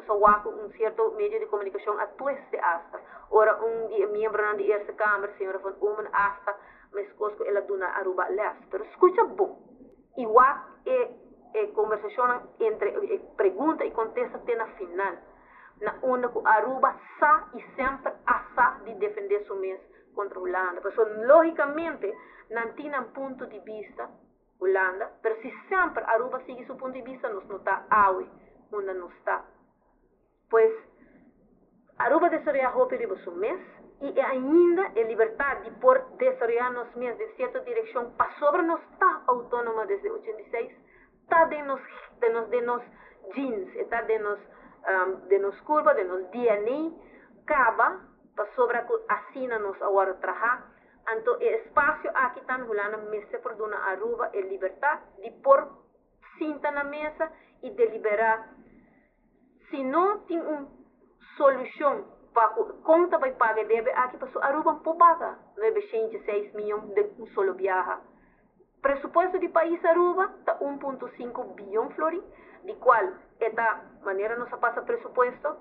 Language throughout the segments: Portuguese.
sawaku cierto medio de comunicação a tueste hasta. Ora membro da Eerste Kamer, senhora van Omen hasta, mas coisas ela dona Aruba les. Pero escucha bom. Igual conversação entre pergunta e contesta até na final. Na onde que Aruba sa e sempre asa de defender seu mês contra a Holanda. Porque, logicamente, não tinha ponto de vista Holanda, mas se sempre Aruba sigue seu ponto de vista, nós não está aui, onde não está. Pois, Aruba desarrollar roupa de seu mês e ainda a liberdade de por desarrollar nos mês de certa direção para sobre nós está autônoma desde 86, está de nos genes, está de nos curva, de nos DNA, acaba para sobre assina nos agora trabalhar. Então, o espaço aqui também, Holanda, mesa por dona Aruba, a liberdade de pôr cinta na mesa e deliberar. Se não tem uma solução para conta vai pagar, deve aqui para Aruba não paga 906 milhões de um solo viaje. Presupuesto de país Aruba está 1,5 bilhão florins, de qual esta maneira não se passa presupuesto.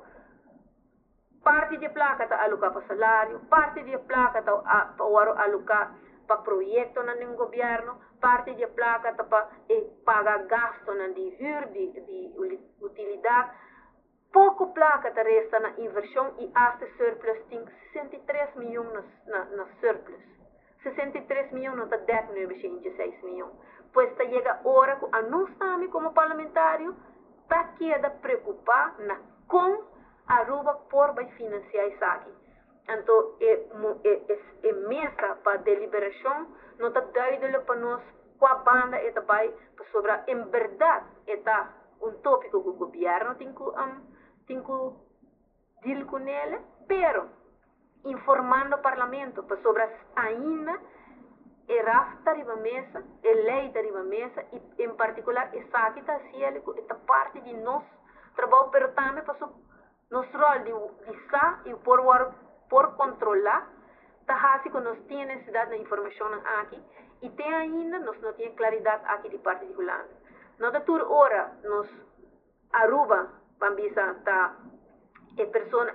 Parte de placa está alocada para salário, parte de placa está alocada para projeto no governo, parte de placa está para pagar gasto de huur, de utilidade. Pouco placa está resta na inversão e até surplus tem 63 milhões na surplus. 63 milhões não está 906 milhões. Pois está chega a hora que a nós também como parlamentário está queda preocupar com Aruba por vai financiar isso aqui. Então, é mesa para deliberação não está doido para nós qual banda é vai sobre em verdade é tópico que o governo tem que deal com ele, pero informando o parlamento sobre ainda a RAF arriba mesa, a lei arriba mesa e em particular essa aqui está sendo esta parte de nós trabalho, pero também para nosso rol de sa e por controlar, está assim que nós temos necessidade de informação aqui e tem ainda nós não temos claridade aqui de parte de Holanda. Não da tur hora nós Aruba pambisa tá pessoa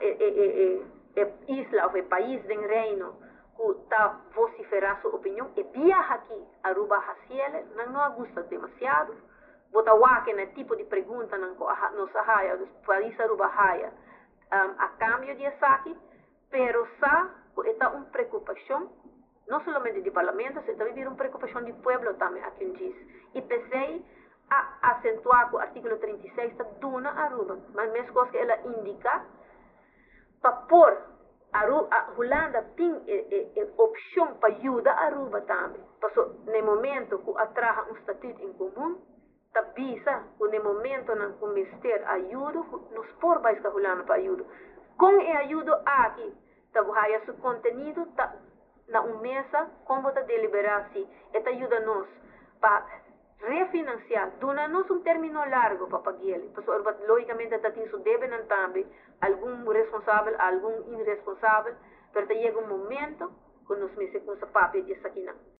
isla ou país do reino que está vociferar sua opinião e viaja aqui Aruba haciele não gosta demasiado. Bota que no tipo de pergunta nos arraia, os países Aruba arraia a cambio de aqui, pero está uma preocupação, não somente de parlamento, se também uma preocupação de povo também aqui em diz. E pensei a acentuar que o artigo 36 está dona Aruba, mas mesmo coisa que ela indica, para pôr a Holanda tem opção para ajudar a Aruba também. Porque no momento que atraja um estatuto em comum, está visa que no momento não começar ajuda, nos por mais que a Holanda para ajuda. Com a ajuda aqui, está buscando seu conteúdo, está na mesa, como está deliberar se, esta ajuda nos para refinanciar, dona-nos término largo para pagar ele. Porque logicamente está tem seu débito também, algum responsável, algum irresponsável, mas chega momento que nos meses com esse papel de aqui não.